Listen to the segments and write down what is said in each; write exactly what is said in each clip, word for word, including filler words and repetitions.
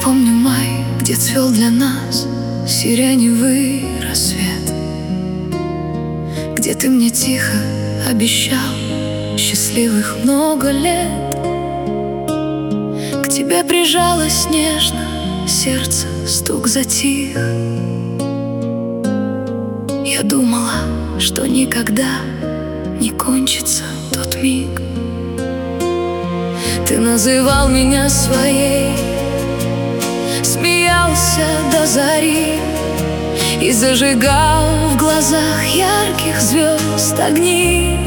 помню май, где цвел для нас сиреневый рассвет, где ты мне тихо обещал счастливых много лет. К тебе прижалось нежно, сердце стук затих. Я думала, что никогда не кончится тот миг. Ты называл меня своей, смеялся до зари и зажигал в глазах ярких звезд огни.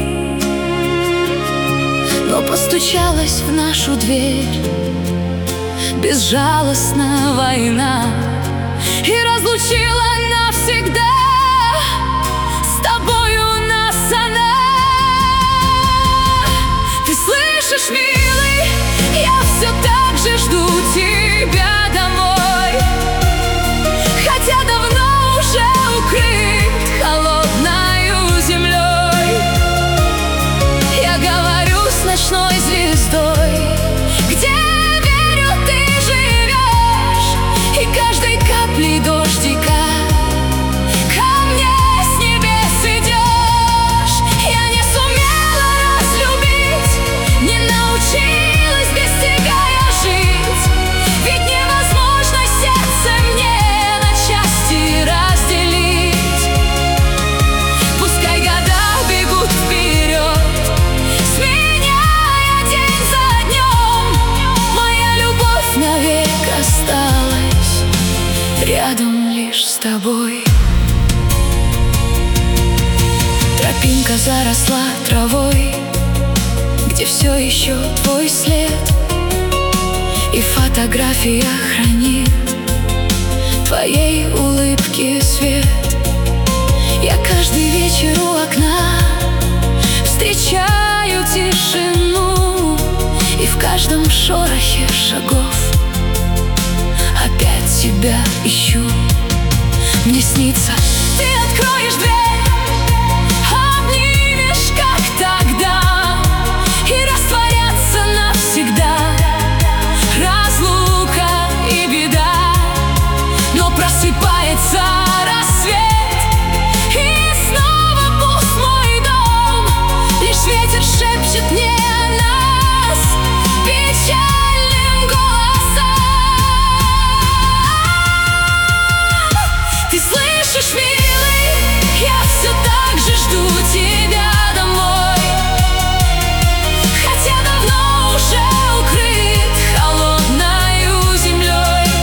Но постучалась в нашу дверь безжалостная война и разлучила навсегда с тобою нас она. Ты слышишь, милый, я все так же жду тебя домой, хотя давно уже укрыт холодною землей. Я говорю с ночной звездой, где, верю, ты живешь, и каждой каплей дождика ко мне с небес идешь. Я не сумела разлюбить, не научилась без тебя я жить, ведь невозможно сердце мне на части разделить. Пускай года бегут вперед, сменяя день за днем, моя любовь навек осталась рядом лишь с тобой. Тропинка заросла травой, где все еще твой след, и фотография хранит твоей улыбки свет. Я каждый вечер у окна встречаю тишину, и в каждом шорохе шагов опять тебя ищу. Мне снится, ты откроешь дверь, обнимешь, как тогда, и растворятся навсегда разлука и беда. Но просыпается рассвет, и снова пуст мой дом, лишь ветер шепчет мне о нас печальным голосом. Ты слышишь, милый, я все так же жду тебя домой, хотя давно уже укрыт холодною землей.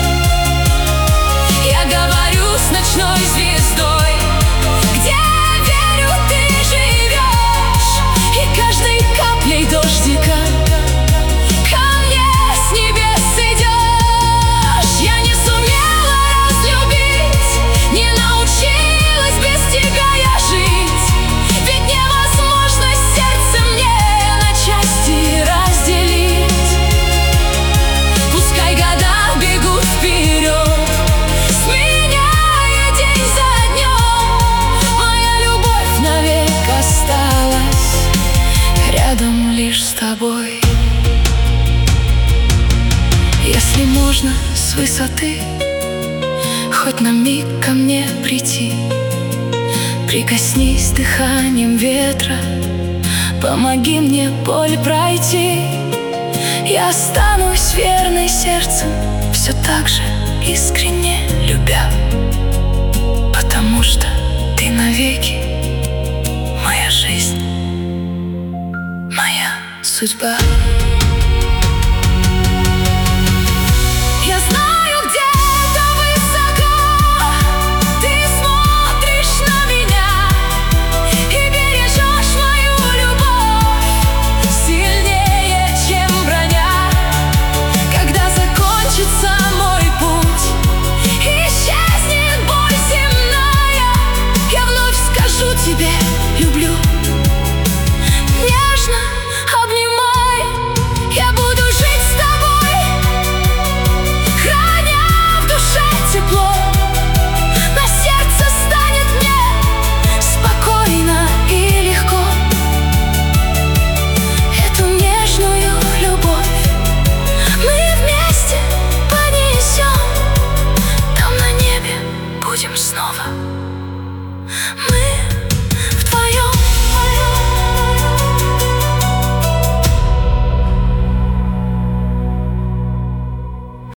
Я говорю с ночной звездой, где, верю, ты живешь, и каждой каплей дождика ко мне с небес идешь. Я не сумела разлюбить, не научилась без тебя я жить, ведь невозможно сердце мне на части разделить. Пускай года бегут вперед, сменяя день за днем, моя любовь навек осталась рядом лишь с тобой. Если можно с высоты хоть на миг ко мне прийти, прикоснись дыханием ветра, помоги мне боль пройти. Я останусь верной сердцем, все так же искренне любя, потому что ты навеки моя жизнь, моя судьба.